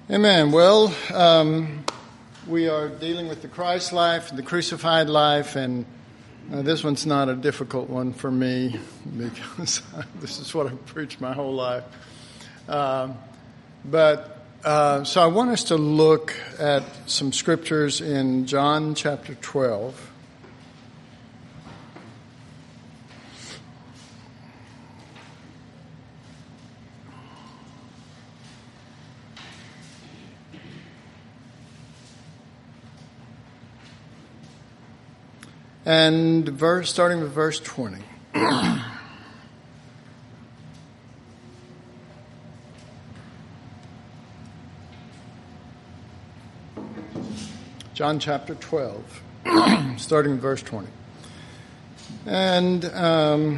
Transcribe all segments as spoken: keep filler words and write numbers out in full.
Amen. Well, um, we are dealing with the Christ life, the crucified life, and uh, this one's not a difficult one for me because this is what I've preached my whole life. Uh, but uh, so I want us to look at some scriptures in John chapter twelve. And verse, starting with verse twenty. John chapter twelve, starting with verse twenty. And um,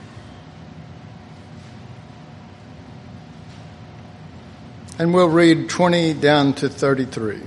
and we'll read twenty down to thirty-three.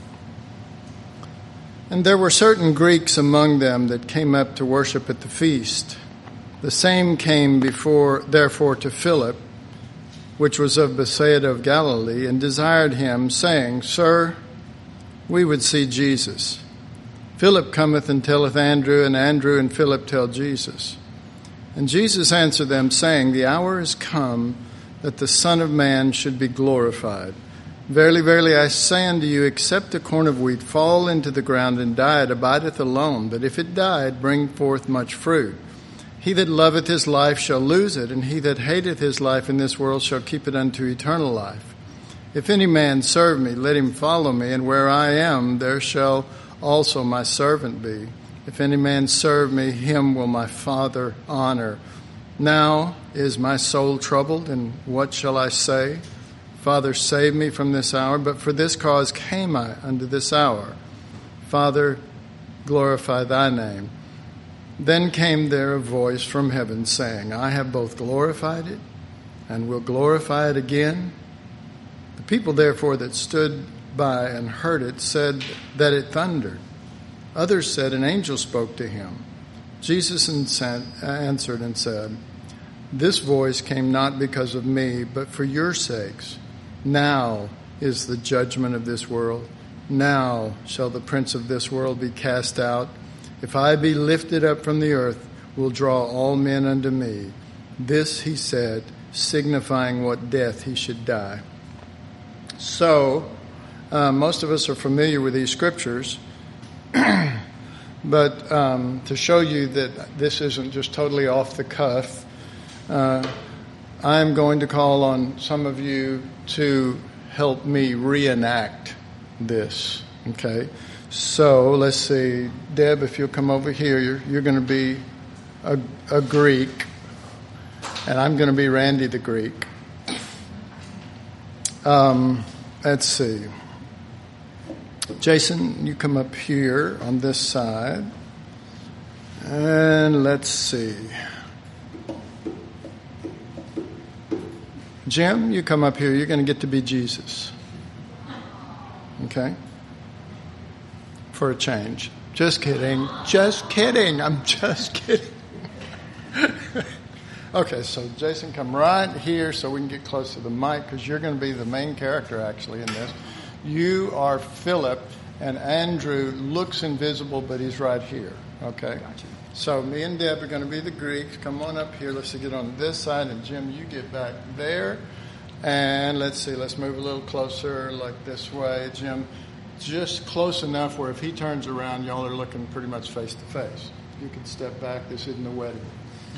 And there were certain Greeks among them that came up to worship at the feast. The same came before, therefore, to Philip, which was of Bethsaida of Galilee, and desired him, saying, Sir, we would see Jesus. Philip cometh and telleth Andrew, and Andrew and Philip tell Jesus. And Jesus answered them, saying, The hour is come that the Son of Man should be glorified. Verily, verily, I say unto you, except a corn of wheat fall into the ground and die, it abideth alone. But if it die, it bring forth much fruit. He that loveth his life shall lose it, and he that hateth his life in this world shall keep it unto eternal life. If any man serve me, let him follow me, and where I am, there shall also my servant be. If any man serve me, him will my Father honor. Now is my soul troubled, and what shall I say? Father, save me from this hour, but for this cause came I unto this hour. Father, glorify thy name. Then came there a voice from heaven, saying, I have both glorified it, and will glorify it again. The people therefore that stood by and heard it said that it thundered. Others said, an angel spoke to him. Jesus answered and said, This voice came not because of me, but for your sakes. Now is the judgment of this world. Now shall the prince of this world be cast out. If I be lifted up from the earth, will draw all men unto me. This he said, signifying what death he should die. So, uh, most of us are familiar with these scriptures, but um, to show you that this isn't just totally off the cuff, uh, I'm going to call on some of you to help me reenact this, okay? So let's see, Deb, if you'll come over here, you're, you're going to be a, a Greek, and I'm going to be Randy the Greek. Um, let's see. Jason, you come up here on this side, and let's see. Jim, you come up here. You're going to get to be Jesus. Okay? For a change. Just kidding. Just kidding. I'm just kidding. Okay, so Jason, come right here so we can get close to the mic because you're going to be the main character actually in this. You are Philip, and Andrew looks invisible, but he's right here. Okay? Gotcha. So me and Deb are going to be the Greeks. Come on up here. Let's get on this side. And Jim, you get back there. And let's see. Let's move a little closer like this way. Jim, just close enough where if he turns around, y'all are looking pretty much face to face. You can step back. This isn't a wedding.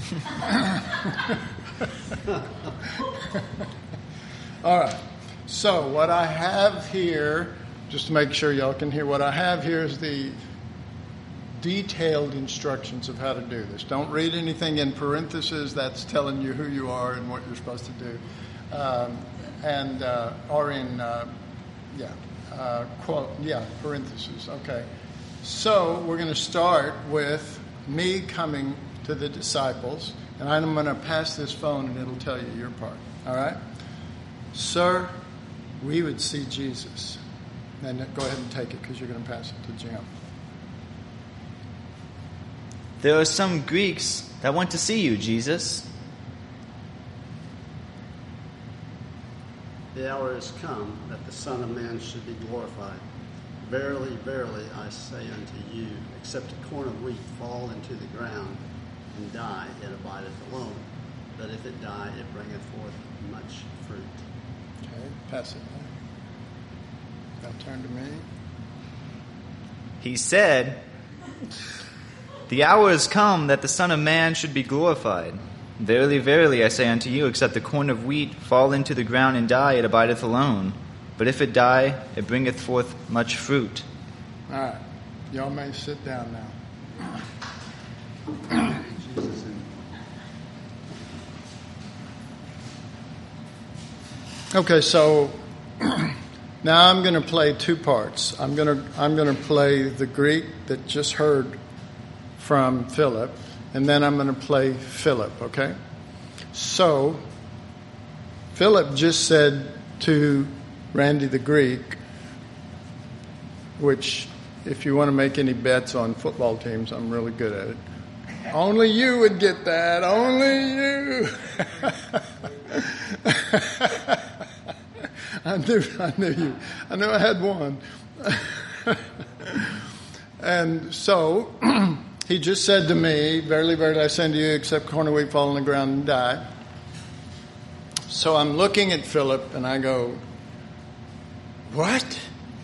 All right. So what I have here, just to make sure y'all can hear, what I have here is the detailed instructions of how to do this. Don't read anything in parentheses. That's telling you who you are and what you're supposed to do. Um, and uh, or in uh, yeah, uh, quote yeah parentheses. Okay. So we're going to start with me coming to the disciples, and I'm going to pass this phone, and it'll tell you your part. All right. Sir, we would see Jesus. And go ahead and take it because you're going to pass it to Jim. There are some Greeks that want to see you, Jesus. The hour is come that the Son of Man should be glorified. Verily, verily, I say unto you, except a corn of wheat fall into the ground and die, it abideth alone. But if it die, it bringeth forth much fruit. Okay, pass it on. Now turn to me. He said, the hour is come that the Son of Man should be glorified. Verily, verily, I say unto you, except the corn of wheat fall into the ground and die, it abideth alone. But if it die, it bringeth forth much fruit. All right. Y'all may sit down now. Okay, so now I'm going to play two parts. I'm going to I'm going to play the Greek that just heard from Philip, and then I'm going to play Philip, okay? So Philip just said to Randy the Greek, which if you want to make any bets on football teams, I'm really good at it. Only you would get that. Only you. I knew, I knew you. I knew I had one. And so he just said to me, verily, verily, I say unto you, except corn and wheat fall on the ground and die. So I'm looking at Philip and I go, what?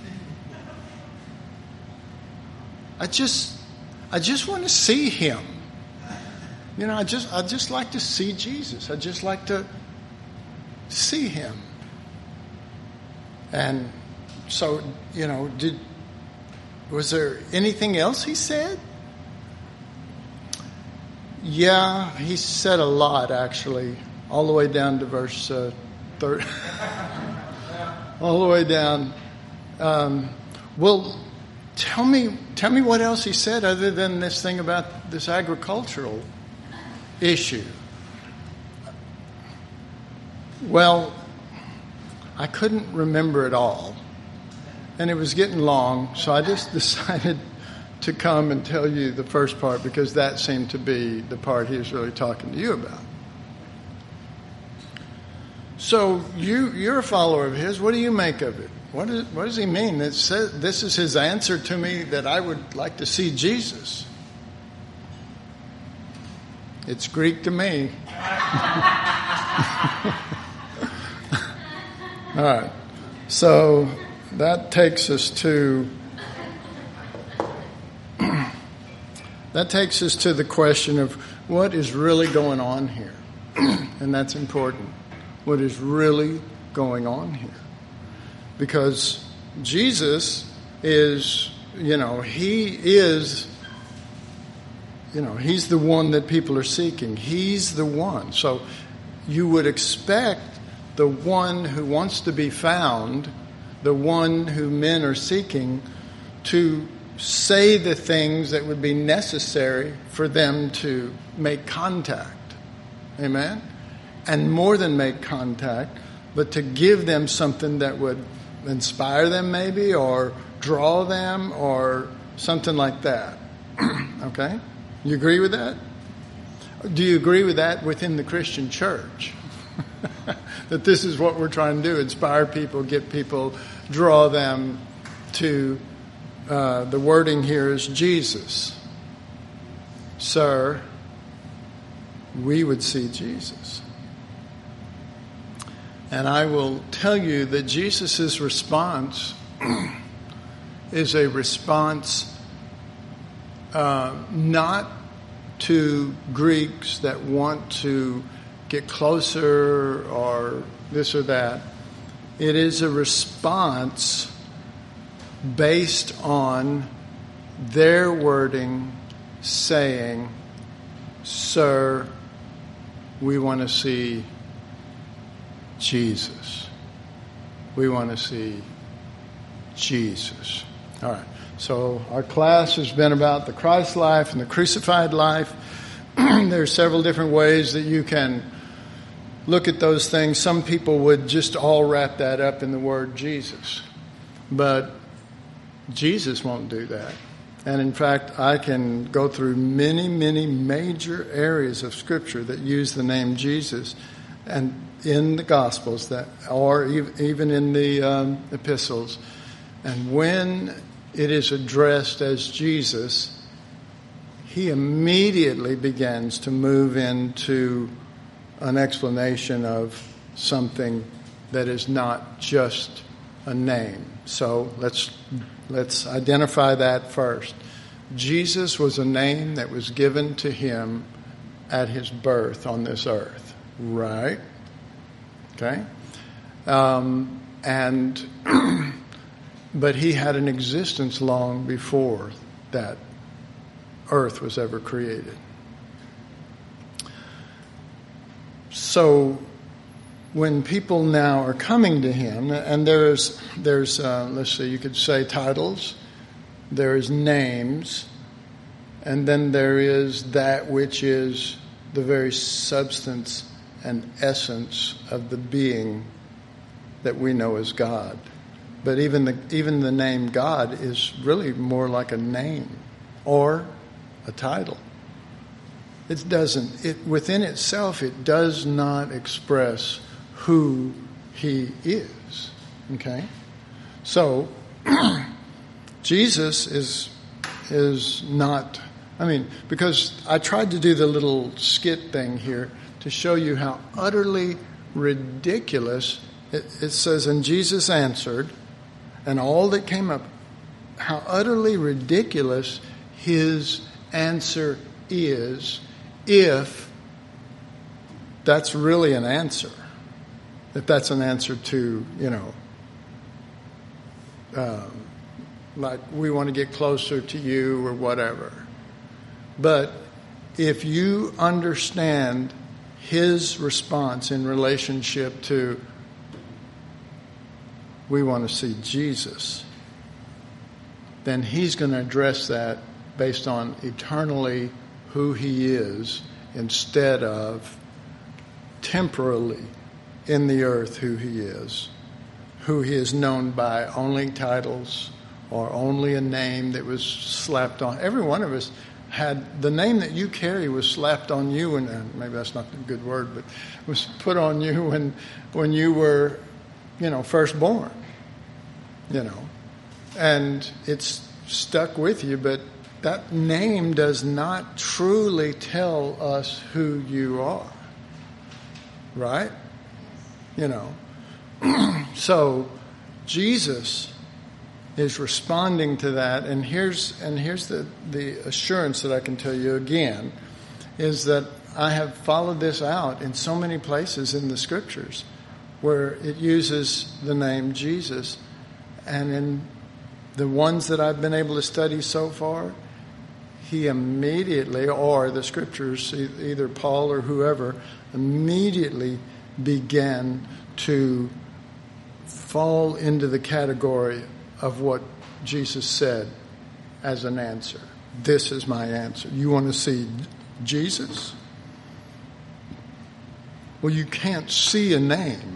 I just, I just want to see him. You know, I just, I just like to see Jesus. I just like to see him. And so, you know, did, was there anything else he said? Yeah, he said a lot, actually, all the way down to verse uh, thirty. all the way down. Um, well, tell me, tell me what else he said other than this thing about this agricultural issue. Well, I couldn't remember it all, and it was getting long, so I just decided to come and tell you the first part because that seemed to be the part he was really talking to you about. So you, you're a follower of his. What do you make of it? What, is, what does he mean? It says, this is his answer to me that I would like to see Jesus. It's Greek to me. All right. So that takes us to that takes us to the question of what is really going on here. And that's important. What is really going on here? Because Jesus is, you know, he is, you know, he's the one that people are seeking. He's the one. So you would expect the one who wants to be found, the one who men are seeking, to say the things that would be necessary for them to make contact. Amen? And more than make contact, but to give them something that would inspire them maybe, or draw them, or something like that. Okay? You agree with that? Do you agree with that within the Christian church? That this is what we're trying to do, inspire people, get people, draw them to, uh, the wording here is Jesus. Sir, we would see Jesus. And I will tell you that Jesus' response is a response uh, not to Greeks that want to get closer or this or that. It is a response based on their wording saying, sir, we want to see Jesus. We want to see Jesus. All right. So our class has been about the Christ life and the crucified life. There are several different ways that you can look at those things. Some people would just all wrap that up in the word Jesus. But Jesus won't do that. And in fact, I can go through many, many major areas of Scripture that use the name Jesus. And in the Gospels, that, or even in the um, epistles. And when it is addressed as Jesus, he immediately begins to move into an explanation of something that is not just a name. So let's let's identify that first. Jesus was a name that was given to him at his birth on this earth, right? Okay? Um, and, but he had an existence long before that earth was ever created. So when people now are coming to him, and there's, there's uh, let's see, you could say titles, there's names, and then there is that which is the very substance and essence of the being that we know as God. But even the even the name God is really more like a name or a title. It doesn't, it within itself, it does not express who he is. Okay? So, Jesus is is not, I mean, because I tried to do the little skit thing here to show you how utterly ridiculous, it, it says, and Jesus answered, and all that came up, how utterly ridiculous his answer is if that's really an answer. If that's an answer to, you know, um, like we want to get closer to you or whatever. But if you understand his response in relationship to, we want to see Jesus, then he's going to address that based on eternally who he is instead of temporally in the earth who he is, who he is known by only titles or only a name that was slapped on. Every one of us had the name that you carry was slapped on you, and uh, maybe that's not a good word, but was put on you when when you were, you know, first born, you know, and it's stuck with you. But that name does not truly tell us who you are, right? You know, so Jesus is responding to that, and here's and here's the, the assurance that I can tell you again, is that I have followed this out in so many places in the scriptures where it uses the name Jesus, and in the ones that I've been able to study so far, he immediately, or the scriptures, either Paul or whoever, immediately began to fall into the category of what Jesus said as an answer. This is my answer. You want to see Jesus? Well, you can't see a name.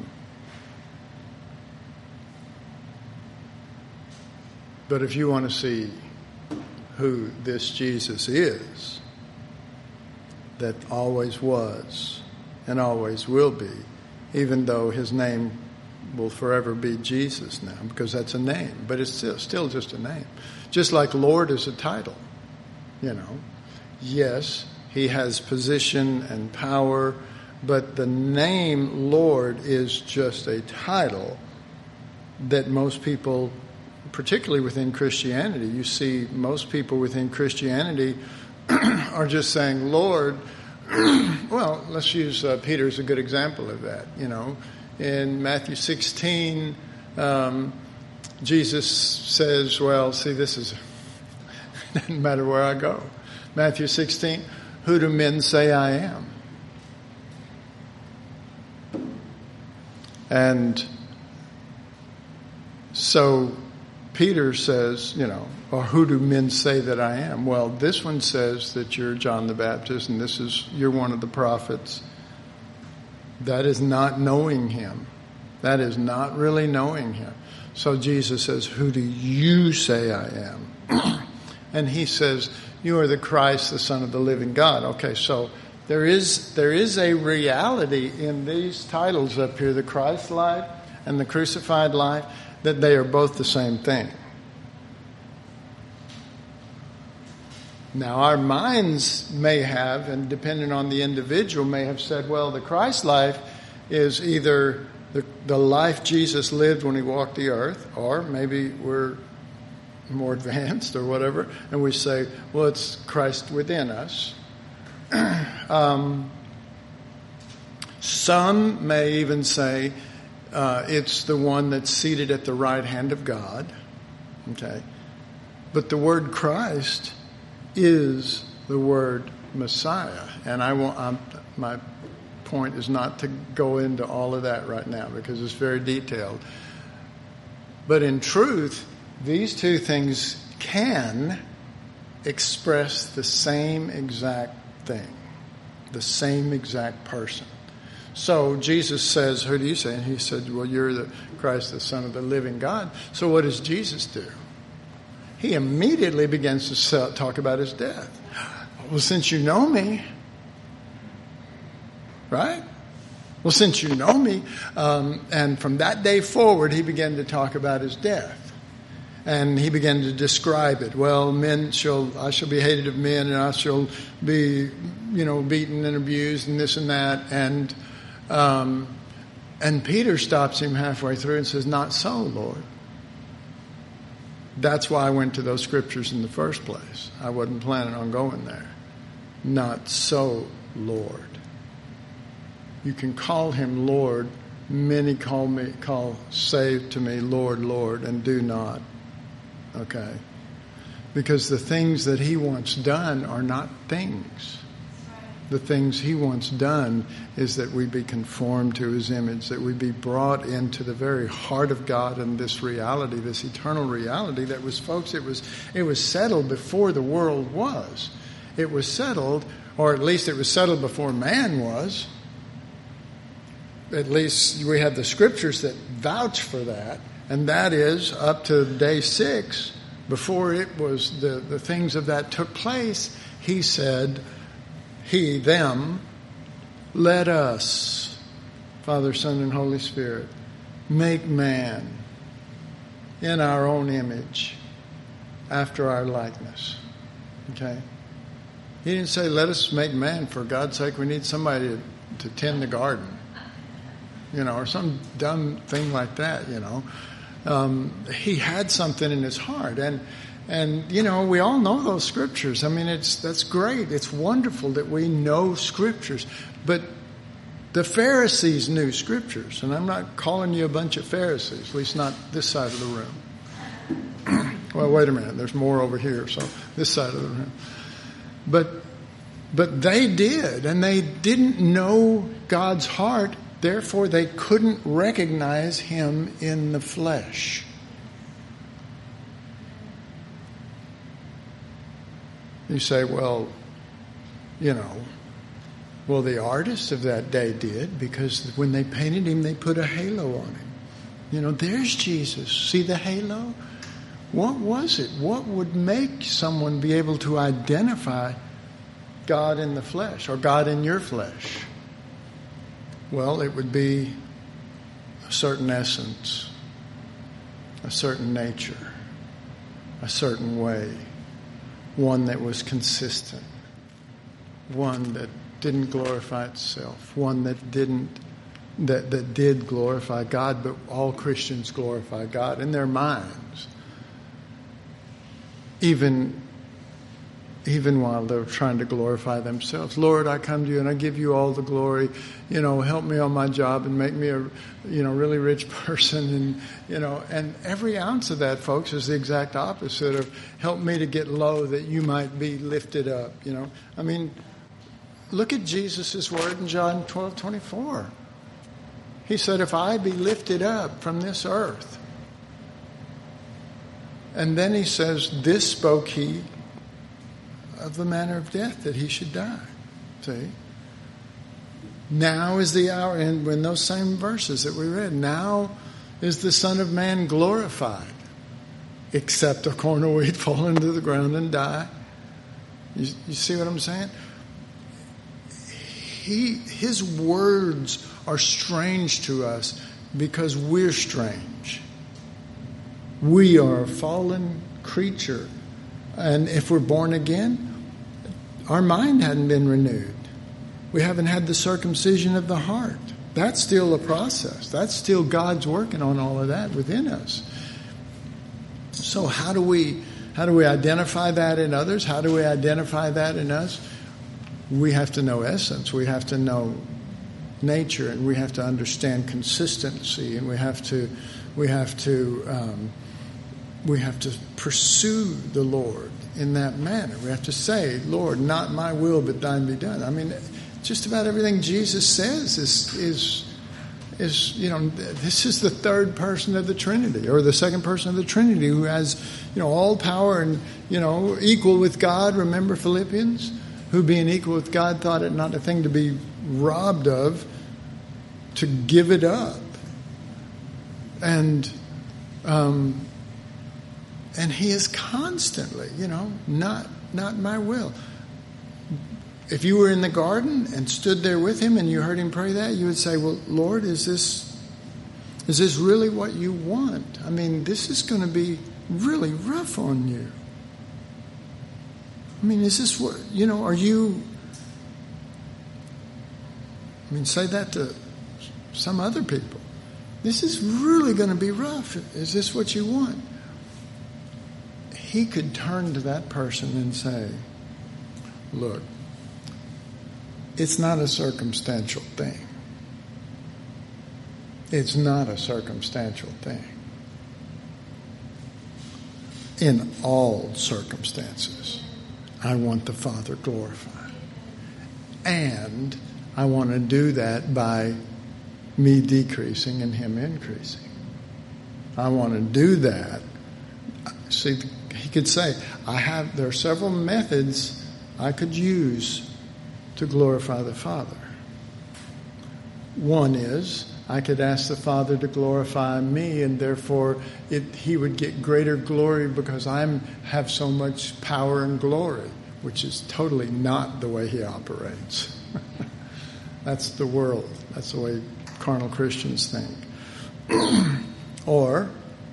But if you want to see who this Jesus is, that always was and always will be, even though his name will forever be Jesus now, because that's a name, but it's still, still just a name. Just like Lord is a title, you know. Yes, he has position and power, but the name Lord is just a title that most people, particularly within Christianity, you see most people within Christianity are just saying Lord. Well, let's use uh, Peter as a good example of that, you know. In Matthew sixteen, um, Jesus says, well, see, this is, it doesn't matter where I go. Matthew sixteen, who do men say I am? And so Peter says, you know, or who do men say that I am? Well, this one says that you're John the Baptist, and this is, you're one of the prophets. That is not knowing him. That is not really knowing him. So Jesus says, who do you say I am? And he says, you are the Christ, the Son of the living God. Okay, so There is, there is a reality in these titles up here, the Christ life and the crucified life, that they are both the same thing. Now, our minds may have, and depending on the individual, may have said, well, the Christ life is either the, the life Jesus lived when he walked the earth, or maybe we're more advanced or whatever, and we say, well, it's Christ within us. um, some may even say uh, it's the one that's seated at the right hand of God. Okay, but the word Christ is the word Messiah, and I want I'm, my point is not to go into all of that right now because it's very detailed. But in truth, these two things can express the same exact thing, the same exact person. So Jesus says, who do you say? And he said, well, you're the Christ, the Son of the living God. So what does Jesus do? He immediately begins to talk about his death. Well, since you know me, right? Well, since you know me, um, and from that day forward, he began to talk about his death. And he began to describe it. Well, men shall, I shall be hated of men, and I shall be, you know, beaten and abused, and this and that. And um, and Peter stops him halfway through and says, "Not so, Lord." That's why I went to those scriptures in the first place. I wasn't planning on going there. Not so, Lord. You can call him Lord. Many call me, call, say to me, Lord, Lord, and do not. Okay? Because the things that he wants done are not things. The things he wants done is that we be conformed to his image, that we be brought into the very heart of God and this reality, this eternal reality that was, folks, it was it was settled before the world was. It was settled, or at least it was settled before man was. At least we have the scriptures that vouch for that. And that is up to day six, before it was the, the things of that took place, he said, he, them, let us, Father, Son, and Holy Spirit, make man in our own image, after our likeness. Okay? He didn't say, let us make man, for God's sake, we need somebody to, to tend the garden. You know, or some dumb thing like that, you know. Um, he had something in his heart. And, and, you know, we all know those scriptures. I mean, it's that's great. It's wonderful that we know scriptures. But the Pharisees knew scriptures. And I'm not calling you a bunch of Pharisees, at least not this side of the room. Well, wait a minute. There's more over here, so this side of the room. But, but they did, and they didn't know God's heart. Therefore, they couldn't recognize him in the flesh. You say, well, you know, well, the artists of that day did, because when they painted him, they put a halo on him. You know, there's Jesus. See the halo? What was it? What would make someone be able to identify God in the flesh, or God in your flesh? Well, it would be a certain essence, a certain nature, a certain way, one that was consistent, one that didn't glorify itself, one that didn't that, that did glorify God, but all Christians glorify God in their minds, even even while they're trying to glorify themselves. Lord, I come to you and I give you all the glory. You know, help me on my job and make me a, you know, really rich person. And, you know, and every ounce of that, folks, is the exact opposite of help me to get low that you might be lifted up, you know. I mean, look at Jesus' word in John twelve twenty-four. He said, if I be lifted up from this earth. And then he says, this spoke he of the manner of death that he should die. See? Now is the hour, and when those same verses that we read, now is the Son of Man glorified, except a corn of wheat fall into the ground and die. You, you see what I'm saying? he, his words are strange to us because we're strange. We are a fallen creature. And if we're born again, our mind hadn't been renewed. We haven't had the circumcision of the heart. That's still a process. That's still God's working on all of that within us. So how do we how do we identify that in others? How do we identify that in us? We have to know essence. We have to know nature, and we have to understand consistency, and we have to we have to um, we have to pursue the Lord in that manner. We have to say, Lord, not my will, but thine be done. I mean, just about everything Jesus says is is is you know, this is the third person of the Trinity, or the second person of the Trinity, who has, you know, all power and, you know, equal with God. Remember Philippians? Who being equal with God thought it not a thing to be robbed of, to give it up. And um, and he is constantly, you know, not not my will. If you were in the garden and stood there with him and you heard him pray that, you would say, well, Lord, is this is this really what you want? I mean, this is going to be really rough on you. I mean, is this what, you know, are you, I mean, say that to some other people. This is really going to be rough. Is this what you want? He could turn to that person and say, look, it's not a circumstantial thing. It's not a circumstantial thing. In all circumstances, I want the Father glorified. And I want to do that by me decreasing and him increasing. I want to do that. See, he could say, I have, there are several methods I could use to glorify the Father. One is, I could ask the Father to glorify me, and therefore it, he would get greater glory because I have so much power and glory, which is totally not the way he operates. That's the world. That's the way carnal Christians think. Or,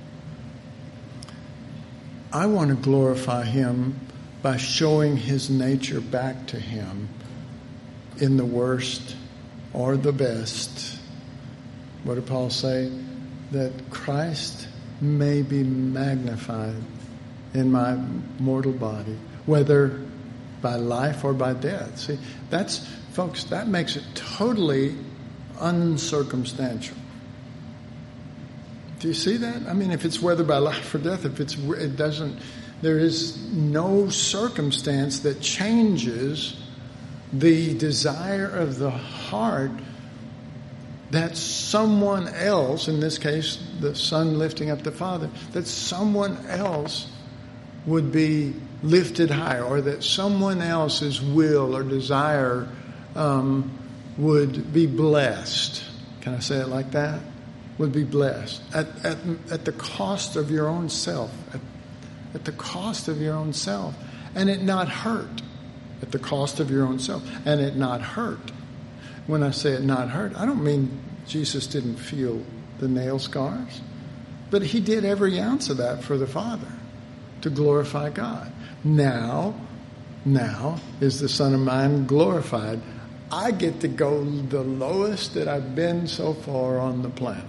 I want to glorify him by showing his nature back to him in the worst or the best. What did Paul say? That Christ may be magnified in my mortal body, whether by life or by death. See, that's, folks, that makes it totally uncircumstantial. Do you see that? I mean, if it's whether by life or death, if it's, it doesn't, there is no circumstance that changes the desire of the heart that someone else, in this case, the Son lifting up the Father, that someone else would be lifted higher, or that someone else's will or desire um, would be blessed. Can I say it like that? Would be blessed at at, at the cost of your own self, at, at the cost of your own self, and it not hurt. At the cost of your own self, and it not hurt. When I say it not hurt, I don't mean Jesus didn't feel the nail scars, but he did every ounce of that for the Father to glorify God. Now, now is the Son of mine glorified. I get to go the lowest that I've been so far on the planet.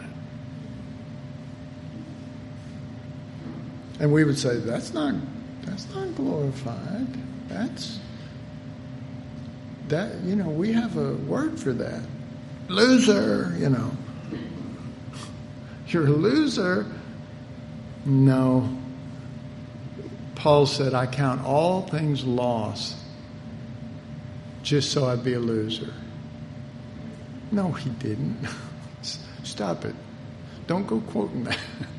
And we would say, that's not that's not glorified. That's That, you know, we have a word for that. Loser, you know. You're a loser. No. Paul said, I count all things lost just so I'd be a loser. No, he didn't. Stop it. Don't go quoting that.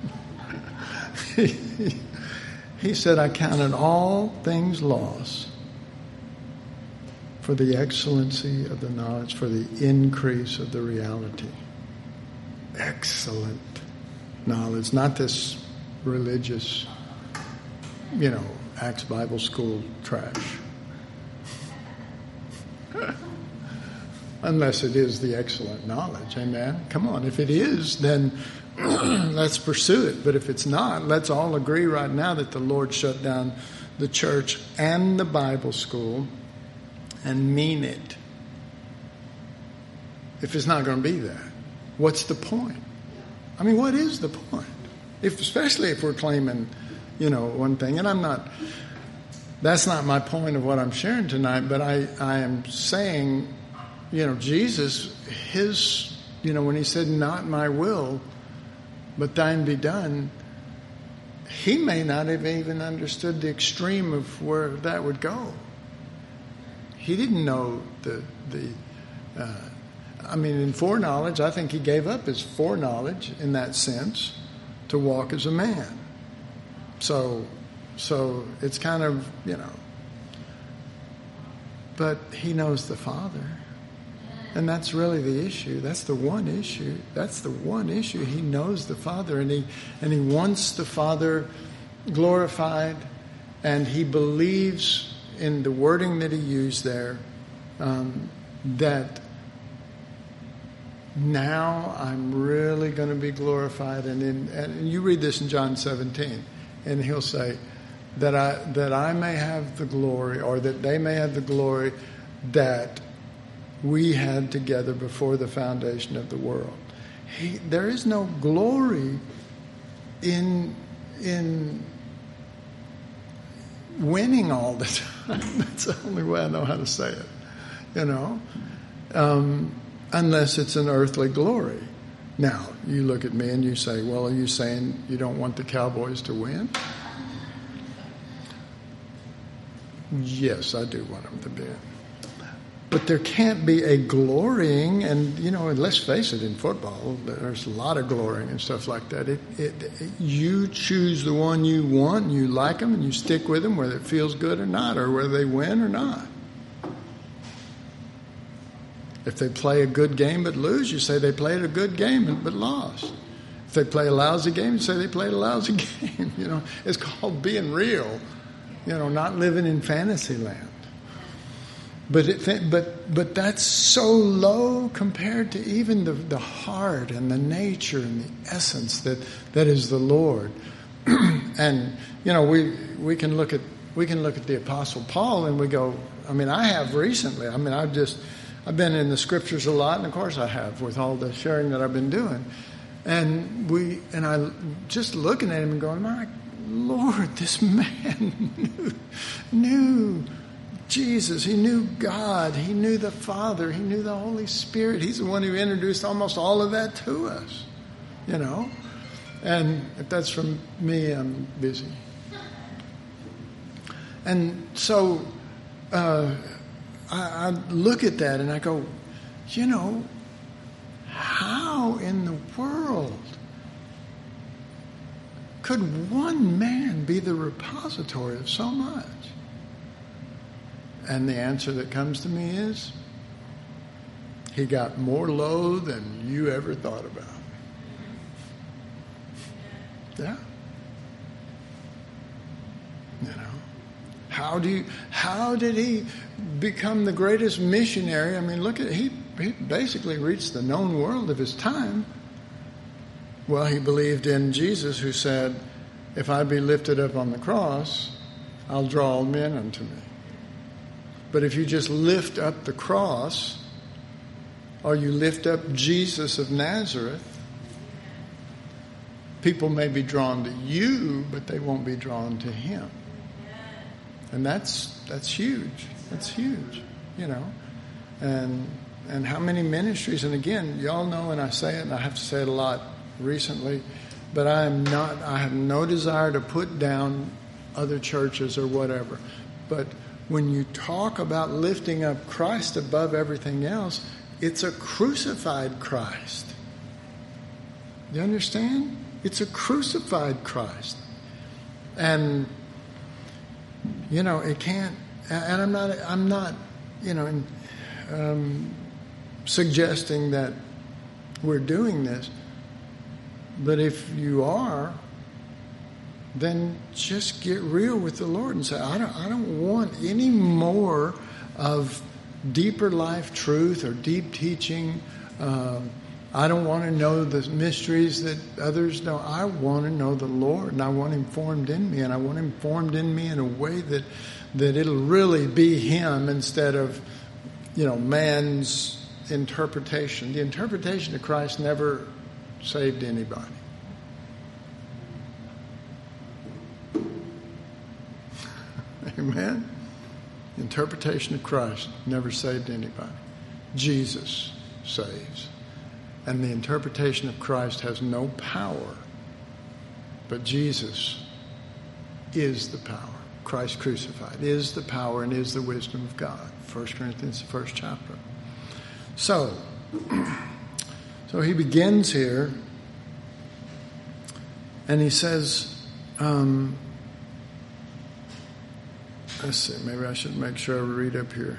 He said, I counted all things lost for the excellency of the knowledge, for the increase of the reality. Excellent knowledge, not this religious, you know, Acts Bible School trash. Unless it is the excellent knowledge. Amen? Come on. If it is, then let's pursue it. But if it's not, let's all agree right now that the Lord shut down the church and the Bible school and mean it. If it's not going to be that, what's the point? I mean, what is the point? If, especially if we're claiming, you know, one thing. And I'm not, that's not my point of what I'm sharing tonight, but I, I am saying, you know, Jesus, his, you know, when he said, not my will, but thine be done, he may not have even understood the extreme of where that would go. He didn't know the, the uh, I mean, in foreknowledge, I think he gave up his foreknowledge in that sense to walk as a man. So, so it's kind of, you know, but he knows the Father. And that's really the issue. That's the one issue. That's the one issue. He knows the Father, and he and he wants the Father glorified, and he believes in the wording that he used there, um, that now I'm really going to be glorified. And in and you read this in John seventeen, and he'll say that I that I may have the glory, or that they may have the glory that we had together before the foundation of the world. He, there is no glory in in winning all the time. That's the only way I know how to say it, you know, um, unless it's an earthly glory. Now, you look at me and you say, well, are you saying you don't want the Cowboys to win? Yes, I do want them to be. But there can't be a glorying, and, you know, and let's face it, in football, there's a lot of glorying and stuff like that. It, it, it, you choose the one you want, and you like them, and you stick with them, whether it feels good or not, or whether they win or not. If they play a good game but lose, you say they played a good game but lost. If they play a lousy game, you say they played a lousy game. You know, it's called being real, you know, not living in fantasy land. But it, but but that's so low compared to even the, the heart and the nature and the essence that, that is the Lord. And you know, we we can look at we can look at the Apostle Paul and we go, I mean, I have recently. I mean, I've just I've been in the scriptures a lot, and of course I have with all the sharing that I've been doing. And we and I just looking at him and going, my Lord, this man knew knew Jesus, he knew God, he knew the Father, he knew the Holy Spirit. He's the one who introduced almost all of that to us, you know. And if that's from me, I'm busy. And so uh, I, I look at that and I go, you know, how in the world could one man be the repository of so much? And the answer that comes to me is, he got more low than you ever thought about. Yeah. You know, how do you, how did he become the greatest missionary? I mean, look at, he, he basically reached the known world of his time. Well, he believed in Jesus, who said, if I be lifted up on the cross, I'll draw all men unto me. But if you just lift up the cross, or you lift up Jesus of Nazareth, people may be drawn to you, but they won't be drawn to him. And that's that's huge. That's huge, you know. And and how many ministries, and again, y'all know, and I say it, and I have to say it a lot recently, but I am not, I have no desire to put down other churches or whatever. But when you talk about lifting up Christ above everything else, it's a crucified Christ. You understand? It's a crucified Christ. And, you know, it can't, and I'm not, I'm not, you know, um, suggesting that we're doing this, but if you are, then just get real with the Lord and say, I don't, I don't want any more of deeper life truth or deep teaching. Um, I don't want to know the mysteries that others know. I want to know the Lord, and I want Him formed in me, and I want Him formed in me in a way that that it'll really be Him instead of, you know, man's interpretation. The interpretation of Christ never saved anybody. Amen? The interpretation of Christ never saved anybody. Jesus saves. And the interpretation of Christ has no power, but Jesus is the power. Christ crucified is the power and is the wisdom of God. First Corinthians, the first chapter. So, so he begins here, and he says, um, let's see, maybe I should make sure I read up here.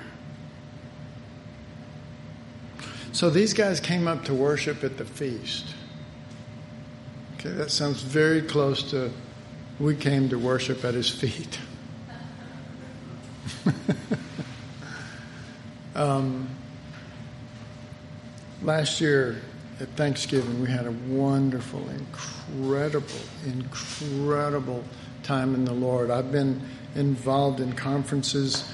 So these guys came up to worship at the feast. Okay, that sounds very close to we came to worship at His feet. um, last year at Thanksgiving, we had a wonderful, incredible, incredible time in the Lord. I've been involved in conferences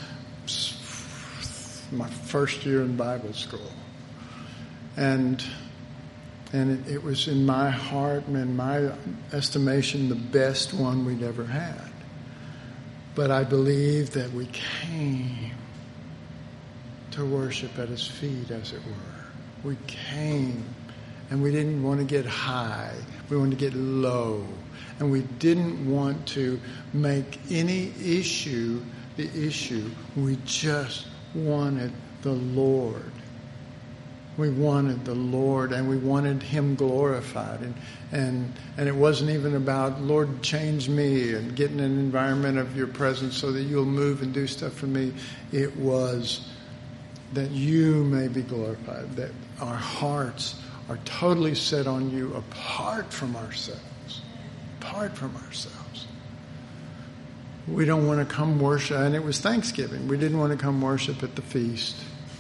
my first year in Bible school. And and it, it was in my heart and in my estimation the best one we'd ever had. But I believe that we came to worship at His feet, as it were. We came, and we didn't want to get high. We wanted to get low. And we didn't want to make any issue the issue. We just wanted the Lord. We wanted the Lord, and we wanted Him glorified. And, and and it wasn't even about, Lord, change me and get in an environment of Your presence so that You'll move and do stuff for me. It was that You may be glorified, that our hearts are totally set on You apart from ourselves. Apart from ourselves. We don't want to come worship, and it was Thanksgiving. We didn't want to come worship at the feast.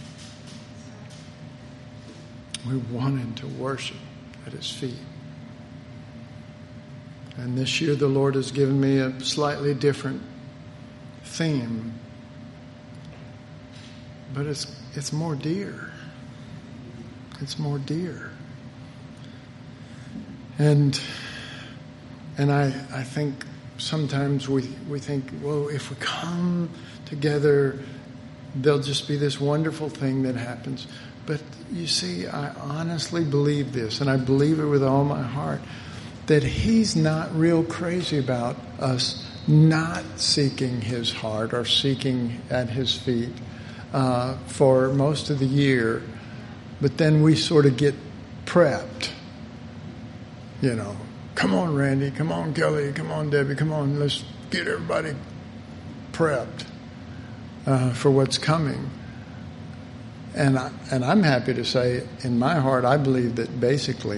We wanted to worship at His feet. And this year the Lord has given me a slightly different theme. But it's it's more dear. It's more dear. And and I I think sometimes we, we think, well, if we come together, there'll just be this wonderful thing that happens. But you see, I honestly believe this, and I believe it with all my heart, that He's not real crazy about us not seeking His heart or seeking at His feet uh, for most of the year. But then we sort of get prepped. You know, come on, Randy, come on, Kelly, come on, Debbie, come on, let's get everybody prepped uh, for what's coming. And I, and I'm happy to say, in my heart, I believe that basically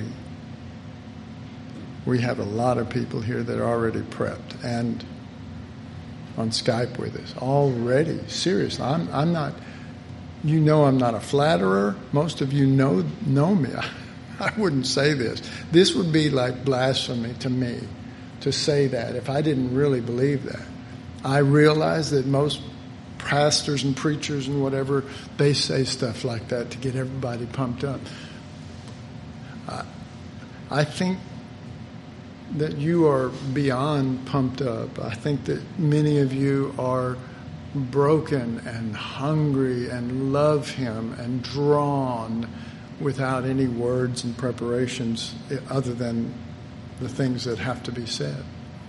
we have a lot of people here that are already prepped and on Skype with us already. Seriously, I'm I'm not. You know, I'm not a flatterer. Most of you know know me. I, I wouldn't say this. This would be like blasphemy to me to say that if I didn't really believe that. I realize that most pastors and preachers and whatever, they say stuff like that to get everybody pumped up. I, I think that you are beyond pumped up. I think that many of you are broken and hungry and love Him and drawn without any words and preparations other than the things that have to be said.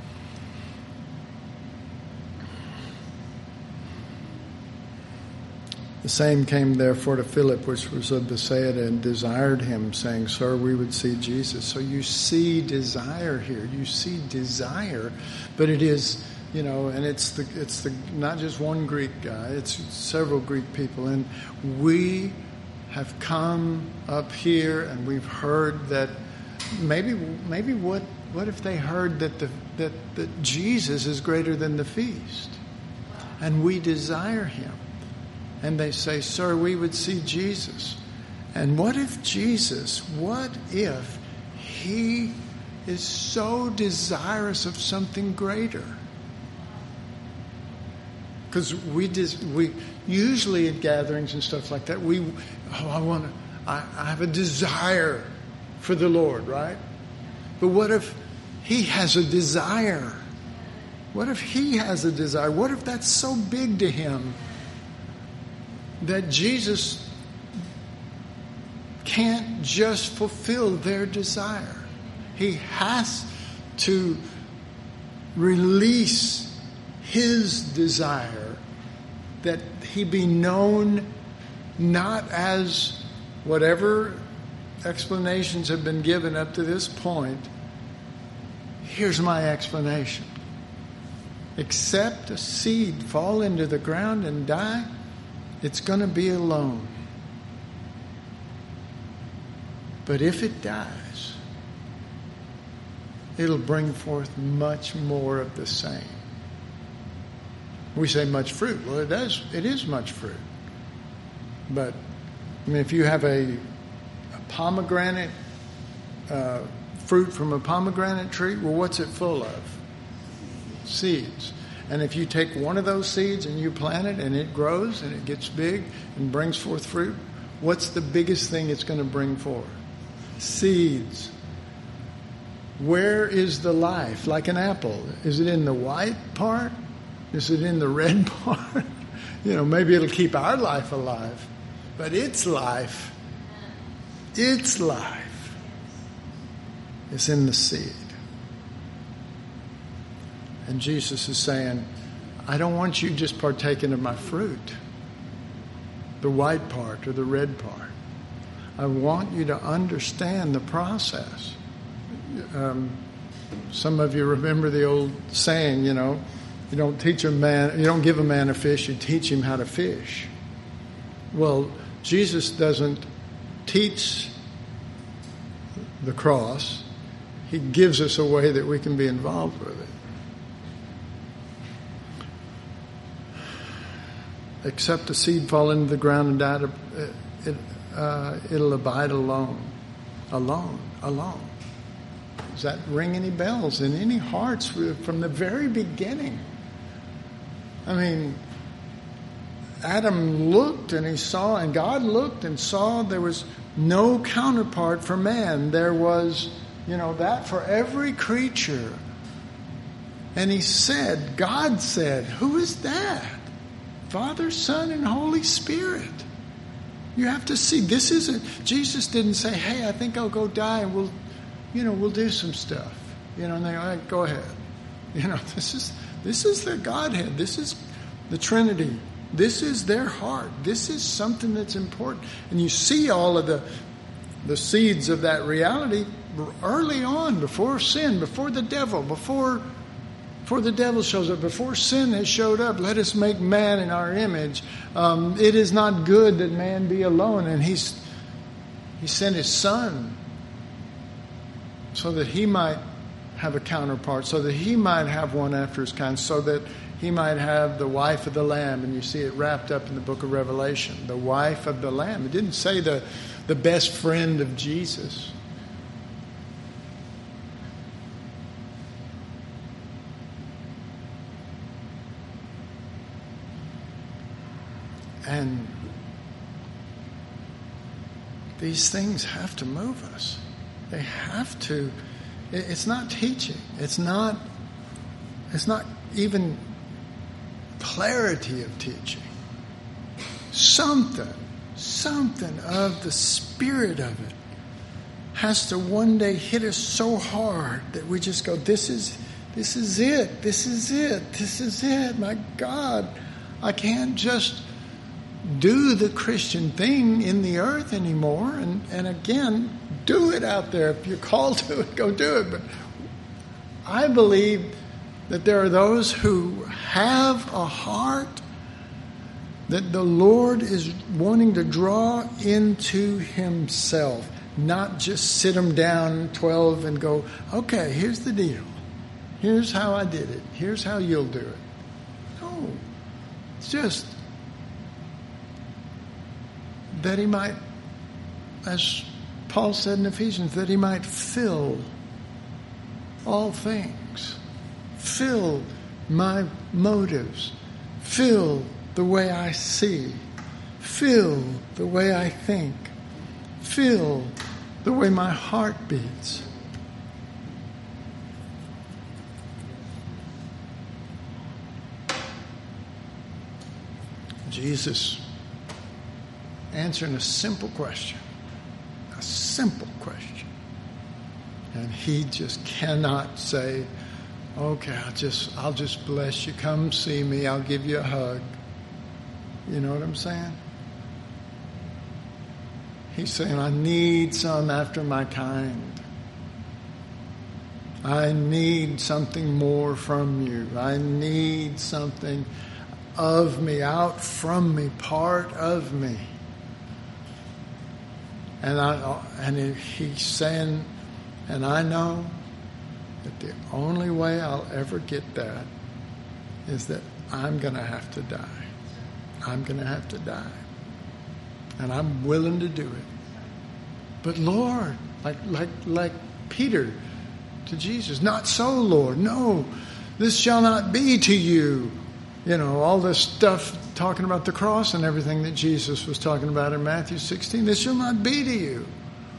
The same came therefore to Philip, which was of Bethsaida, and desired him, saying, Sir, we would see Jesus. So you see desire here. You see desire, but it is, you know, and it's the it's the not just one Greek guy, it's several Greek people. And we have come up here and we've heard that maybe maybe what what if they heard that the that, that Jesus is greater than the feast? And we desire Him. and they say, "Sir, we would see Jesus." And what if Jesus, what if he is so desirous of something greater? Because we dis- we usually at gatherings and stuff like that, we, oh, I want to, I, I have a desire for the Lord, right? But what if he has a desire? What if he has a desire? What if that's so big to him that Jesus can't just fulfill their desire? He has to release his desire that he be known not as whatever explanations have been given up to this point. Here's my explanation. Except a seed fall into the ground and die, it's going to be alone. But if it dies, it'll bring forth much more of the same. We say much fruit. Well, it does. It is much fruit. But I mean, if you have a, a pomegranate uh, fruit from a pomegranate tree, well, what's it full of? Seeds. And if you take one of those seeds and you plant it and it grows and it gets big and brings forth fruit, what's the biggest thing it's going to bring forth? Seeds. Where is the life? Like an apple. Is it in the white part? Is it in the red part? You know, maybe it'll keep our life alive. But its life, its life is in the seed. And Jesus is saying, I don't want you just partaking of my fruit, the white part or the red part. I want you to understand the process. Um, some of you remember the old saying, you know, you don't teach a man, you don't give a man a fish, you teach him how to fish. Well, Jesus doesn't teach the cross. He gives us a way that we can be involved with it. Except the seed fall into the ground and die, it, uh, it'll abide alone. Alone. Alone. Does that ring any bells in any hearts from the very beginning? I mean, Adam looked and he saw, and God looked and saw there was no counterpart for man. There was, you know, that for every creature. And he said, God said, who is that? Father, Son, and Holy Spirit. You have to see, this isn't, Jesus didn't say, hey, I think I'll go die and we'll, you know, we'll do some stuff. You know, and they go, all right, go ahead. You know, this is, this is the Godhead. This is the Trinity. This is their heart. This is something that's important. And you see all of the, the seeds of that reality early on, before sin, before the devil, before Before the devil shows up, before sin has showed up, let us make man in our image. Um, it is not good that man be alone. And he's he sent his son so that he might have a counterpart, so that he might have one after his kind, so that he might have the wife of the Lamb. And you see it wrapped up in the book of Revelation, the wife of the Lamb. It didn't say the, the best friend of Jesus. And these things have to move us. They have to. It's not teaching. It's not. It's not even clarity of teaching. Something, something of the spirit of it has to one day hit us so hard that we just go, "This is, this is it. This is it. This is it. My God, I can't just do the Christian thing in the earth anymore." And, and again, do it out there. If you're called to it, go do it. But I believe that there are those who have a heart that the Lord is wanting to draw into himself, not just sit them down twelve and go, okay, here's the deal. Here's how I did it. Here's how you'll do it. No, it's just that he might, as Paul said in Ephesians, that he might fill all things. Fill my motives. Fill the way I see. Fill the way I think. Fill the way my heart beats. Jesus answering a simple question. A simple question. And he just cannot say, okay, I'll just I'll just bless you. Come see me. I'll give you a hug. You know what I'm saying? He's saying, I need some after my kind. I need something more from you. I need something of me, out from me, part of me. And I and he's saying, and I know that the only way I'll ever get that is that I'm going to have to die. I'm going to have to die. And I'm willing to do it. But Lord, like like like Peter to Jesus, not so, Lord. No, this shall not be to you. You know, all this stuff talking about the cross and everything that Jesus was talking about in Matthew sixteen. This shall not be to you.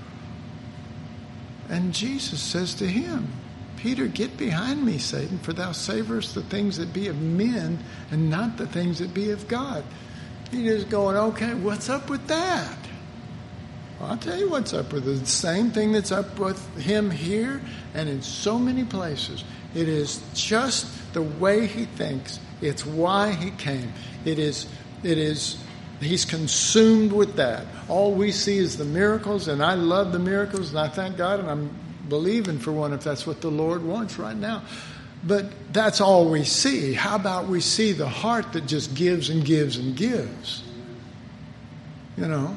And Jesus says to him, Peter, get behind me, Satan, for thou savorest the things that be of men and not the things that be of God. Peter's going, okay, what's up with that? Well, I'll tell you what's up with it. The same thing that's up with him here and in so many places. It is just the way he thinks. It's why he came. It is, it is, he's consumed with that. All we see is the miracles, and I love the miracles, and I thank God, and I'm believing for one if that's what the Lord wants right now. But that's all we see. How about we see the heart that just gives and gives and gives? You know?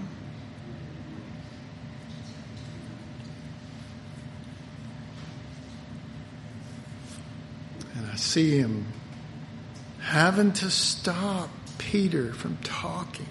And I see him having to stop Peter from talking.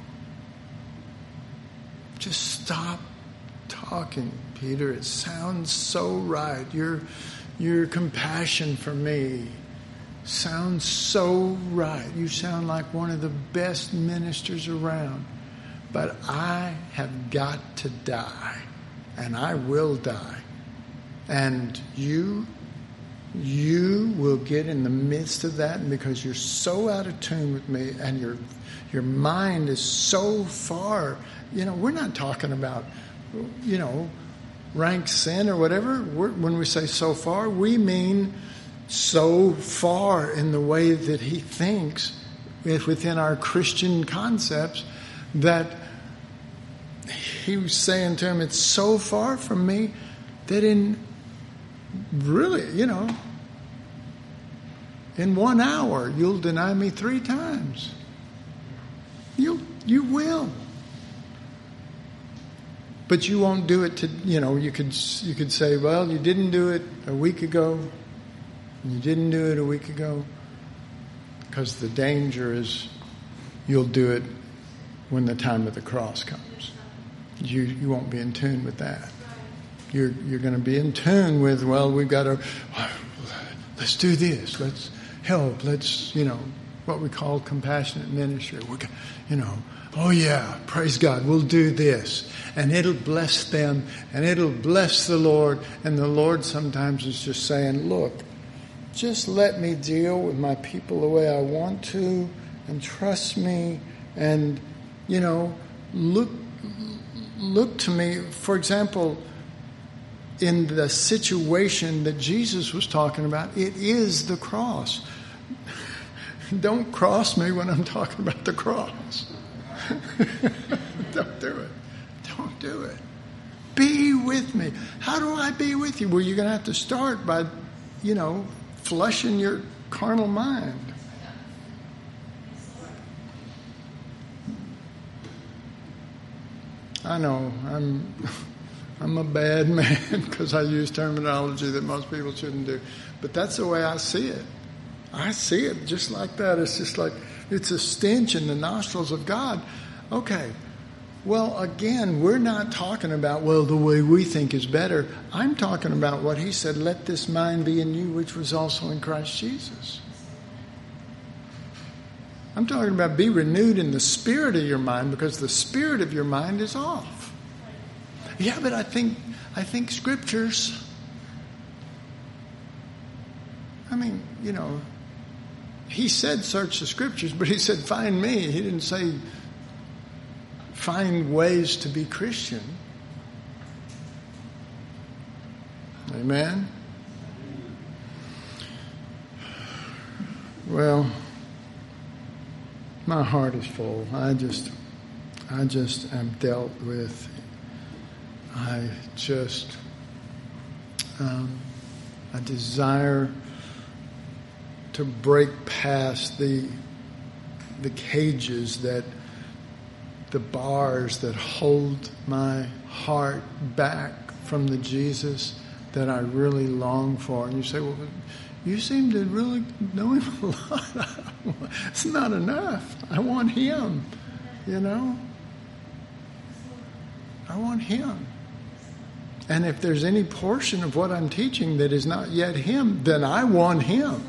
Just stop talking, Peter. It sounds so right. Your, your compassion for me sounds so right. You sound like one of the best ministers around. But I have got to die, and I will die. And you, you will get in the midst of that, and because you're so out of tune with me, and your your mind is so far. You know, we're not talking about, you know, rank sin or whatever. We're, when we say so far, we mean so far in the way that he thinks within our Christian concepts that he was saying to him, it's so far from me that in really, you know, in one hour you'll deny me three times. You you will. But you won't do it to, you know, you could you could say, well, you didn't do it a week ago. And you didn't do it a week ago. Because the danger is you'll do it when the time of the cross comes. You you won't be in tune with that. You're you're going to be in tune with, well, we've got to, let's do this. Let's help. Let's, you know, what we call compassionate ministry. We're, you know, oh yeah, praise God, we'll do this. And it'll bless them, and it'll bless the Lord. And the Lord sometimes is just saying, look, just let me deal with my people the way I want to, and trust me, and, you know, look, look to me. For example, in the situation that Jesus was talking about, it is the cross. Don't cross me when I'm talking about the cross. Don't do it. Don't do it. Be with me. How do I be with you? Well, you're going to have to start by, you know, flushing your carnal mind. I know, I'm I'm a bad man because I use terminology that most people shouldn't do. But that's the way I see it. I see it just like that. It's just like, it's a stench in the nostrils of God. Okay, Well, again, we're not talking about, well, the way we think is better. I'm talking about what he said, let this mind be in you, which was also in Christ Jesus. I'm talking about be renewed in the spirit of your mind, because the spirit of your mind is off. Yeah, but I think I think scriptures, I mean, you know, he said search the scriptures, but he said find me. He didn't say find ways to be Christian. Amen? Well, my heart is full. I just, I just am dealt with. I just, um, I desire to break past the, the cages that, the bars that hold my heart back from the Jesus that I really long for. And you say, well, you seem to really know him a lot. It's not enough. I want him, you know. I want him. And if there's any portion of what I'm teaching that is not yet him, then I want him.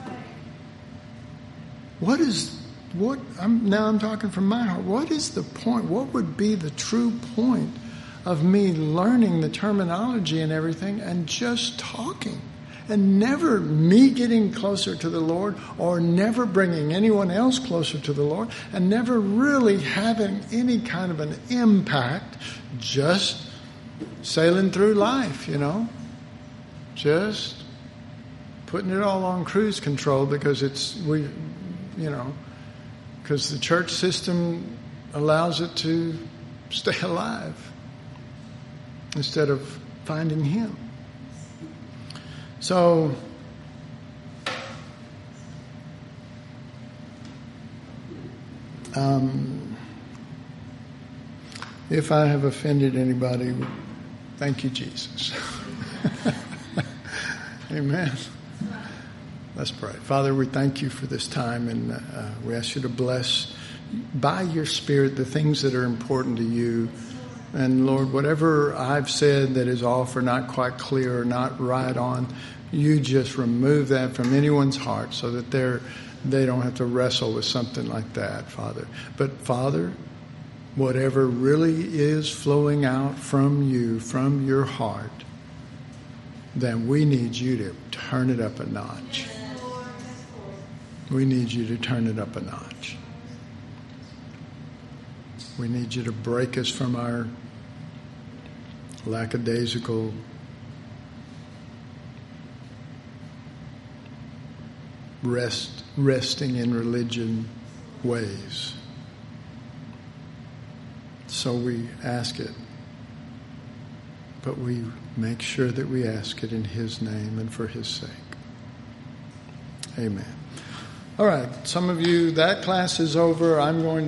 What is, what, I'm, now I'm talking from my heart, what is the point, what would be the true point of me learning the terminology and everything and just talking? And never me getting closer to the Lord, or never bringing anyone else closer to the Lord, and never really having any kind of an impact, just sailing through life, you know, just putting it all on cruise control because it's, we, you know, because the church system allows it to stay alive instead of finding him. So, um, if I have offended anybody, thank you, Jesus. Amen. Let's pray. Father, we thank you for this time, and uh, we ask you to bless by your Spirit the things that are important to you. And Lord, whatever I've said that is off or not quite clear or not right on, you just remove that from anyone's heart so that they're, they don't have to wrestle with something like that, Father. But Father, whatever really is flowing out from you, from your heart, then we need you to turn it up a notch. We need you to turn it up a notch. We need you to break us from our lackadaisical rest, resting in religion ways. So we ask it, but we make sure that we ask it in his name and for his sake. Amen. All right, some of you, that class is over. I'm going to